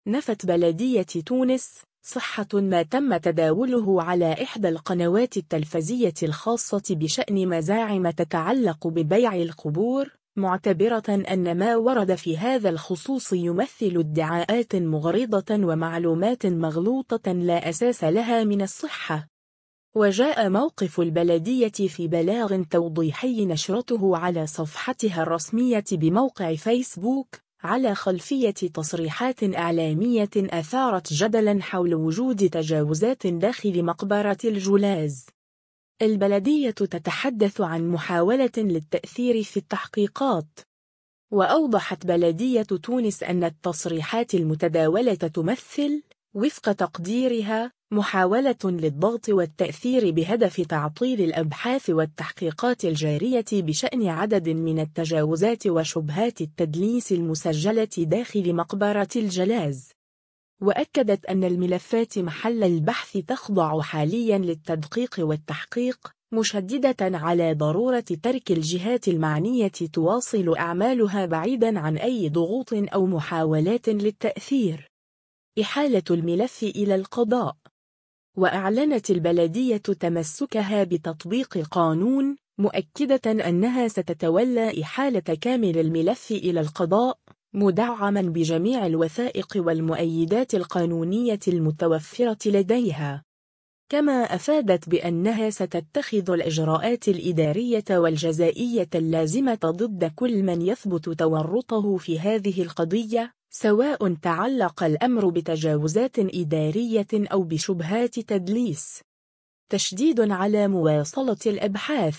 نفت بلدية تونس صحة ما تم تداوله على إحدى القنوات التلفزية الخاصة بشأن مزاعم تتعلق ببيع القبور، معتبرة أن ما ورد في هذا الخصوص يمثل ادعاءات مغرضة ومعلومات مغلوطة لا أساس لها من الصحة. وجاء موقف البلدية في بلاغ توضيحي نشرته على صفحتها الرسمية بموقع فيسبوك على خلفية تصريحات إعلامية أثارت جدلا حول وجود تجاوزات داخل مقبرة الجلاز. البلدية تتحدث عن محاولة للتأثير في التحقيقات. وأوضحت بلدية تونس أن التصريحات المتداولة تمثل، وفق تقديرها، محاولة للضغط والتأثير بهدف تعطيل الأبحاث والتحقيقات الجارية بشأن عدد من التجاوزات وشبهات التدليس المسجلة داخل مقبرة الجلاز. وأكدت أن الملفات محل البحث تخضع حاليا للتدقيق والتحقيق، مشددة على ضرورة ترك الجهات المعنية تواصل أعمالها بعيدا عن أي ضغوط أو محاولات للتأثير. إحالة الملف إلى القضاء. وأعلنت البلدية تمسكها بتطبيق القانون، مؤكدة أنها ستتولى إحالة كامل الملف إلى القضاء، مدعما بجميع الوثائق والمؤيدات القانونية المتوفرة لديها. كما أفادت بأنها ستتخذ الإجراءات الإدارية والجزائية اللازمة ضد كل من يثبت تورطه في هذه القضية، سواء تعلق الأمر بتجاوزات إدارية أو بشبهات تدليس. تشديد على مواصلة الأبحاث.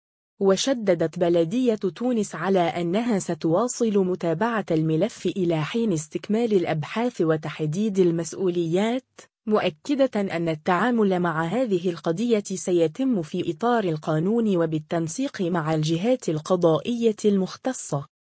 وشددت بلدية تونس على أنها ستواصل متابعة الملف إلى حين استكمال الأبحاث وتحديد المسؤوليات، مؤكدة أن التعامل مع هذه القضية سيتم في إطار القانون وبالتنسيق مع الجهات القضائية المختصة.